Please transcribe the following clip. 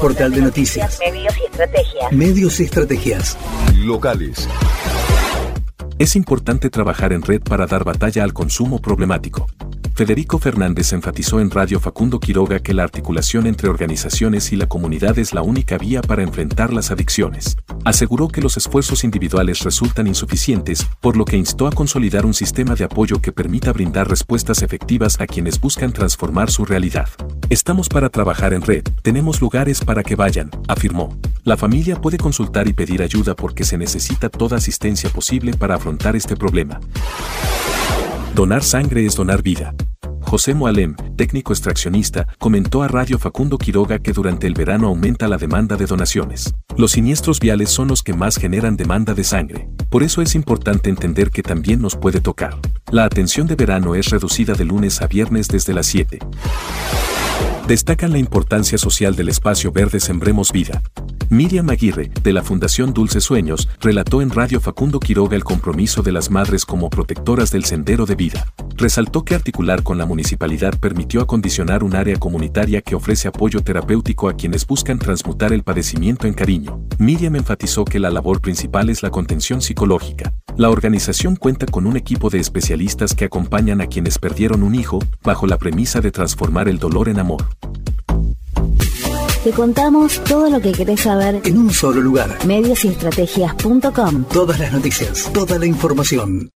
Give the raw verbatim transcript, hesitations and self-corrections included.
Portal de noticias. Medios y estrategias. Medios y estrategias. Locales. Es importante trabajar en red para dar batalla al consumo problemático. Federico Fernández enfatizó en Radio Facundo Quiroga que la articulación entre organizaciones y la comunidad es la única vía para enfrentar las adicciones. Aseguró que los esfuerzos individuales resultan insuficientes, por lo que instó a consolidar un sistema de apoyo que permita brindar respuestas efectivas a quienes buscan transformar su realidad. Estamos para trabajar en red, tenemos lugares para que vayan, afirmó. La familia puede consultar y pedir ayuda porque se necesita toda asistencia posible para afrontar este problema. Donar sangre es donar vida. José Moalem, técnico extraccionista, comentó a Radio Facundo Quiroga que durante el verano aumenta la demanda de donaciones. Los siniestros viales son los que más generan demanda de sangre. Por eso es importante entender que también nos puede tocar. La atención de verano es reducida de lunes a viernes desde las siete. Destacan la importancia social del espacio verde Sembremos Vida. Miriam Aguirre, de la Fundación Dulces Sueños, relató en Radio Facundo Quiroga el compromiso de las madres como protectoras del sendero de vida. Resaltó que articular con la municipalidad permitió acondicionar un área comunitaria que ofrece apoyo terapéutico a quienes buscan transmutar el padecimiento en cariño. Miriam enfatizó que la labor principal es la contención psicológica. La organización cuenta con un equipo de especialistas que acompañan a quienes perdieron un hijo, bajo la premisa de transformar el dolor en amor. Te contamos todo lo que querés saber en un solo lugar. medios y estrategias punto com. Todas las noticias, toda la información.